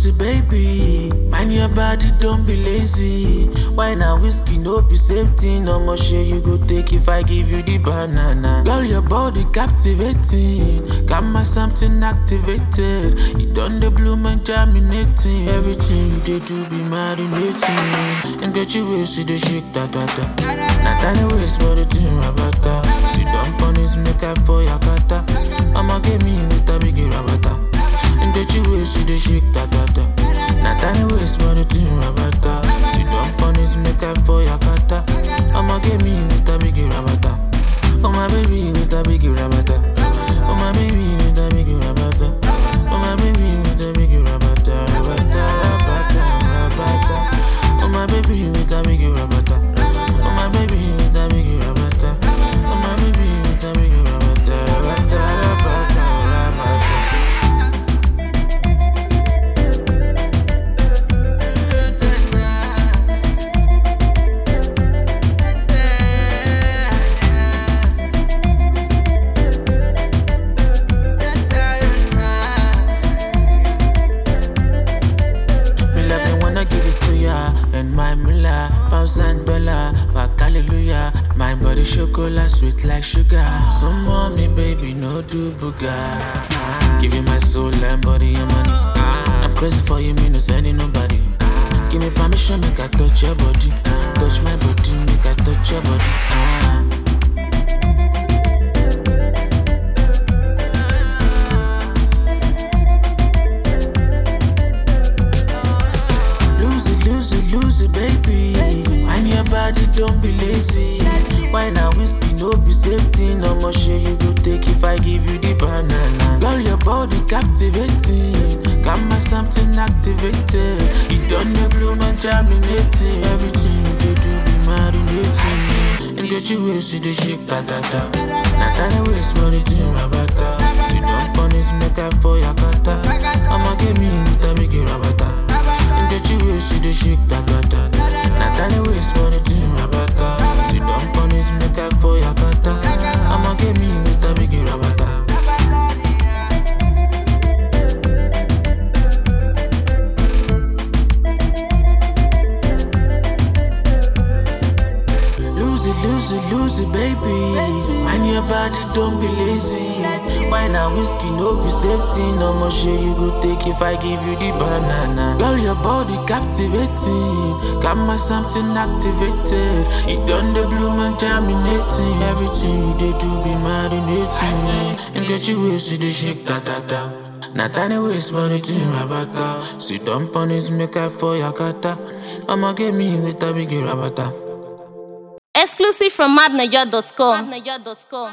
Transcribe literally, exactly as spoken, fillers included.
losey, baby. Mind your body, don't be lazy. Wine and whiskey, no be same thing. No more shit you go take if I give you the banana. Girl, your body captivating. Got my something activated. You done the bloom and germinating. Everything you did to be marinating. And get you waist, see the shake, da da da. Not tiny waist, but the thing rabata. See dump on it, make I for your kata. I'ma get me with a big rabata. And get you waist, see the shake, da da da. Not tiny waist, but the thing rabata. See dump on it, make I for your kata. I'ma get me with a big rabata. Oh my baby, with a big rabata. Oh my baby, with a big rabata. Oh my baby, with a big rabata. Rabata, rabata, rabata. Oh my baby, with a big rabata. Oh my baby, with a big rabata. Oh my baby, with a big rabata. Rabata, rabata, rabata. And my mula, pounds and dollar, back hallelujah. My body chocolate, sweet like sugar. So mommy, baby, no do booga. Give you my soul and body and money. I'm crazy for you, me no sending nobody. Give me permission, make I touch your body. Touch my body, make I touch your body. Ah. Lose it, baby. Mind your body, don't be lazy. Wine and whiskey, no be same thing. No more shit you go take if I give you the banana. Girl, your body captivating. Got my something activated. You done the bloom and germinating. Everything you do to be marinating. And get you waist to the shake, da da da. Not tiny waist, but it's in rabata. See dump on it, make I for your kata. I'ma get me with a big rabata. Get you waist, see the shake, da da da. Not tiny waist, but it's in rabata. See dump on it, make I for your kata. I'ma get me with a big rabata. Lose it, lose it, lose it, baby. Mind your body, don't be lazy. Wine and whiskey, no be same thing. No more shit you go take if I give you the banana. Girl, your body captivating. Got my something activated. You done the bloom and germinating. Everything you did to be marinating. And get you waist to the shake, da da da. Not tiny waist, but it's in rabata. See dump on it, make I for your kata. I'ma get me with a big rabata. Exclusive from mad niger dot com.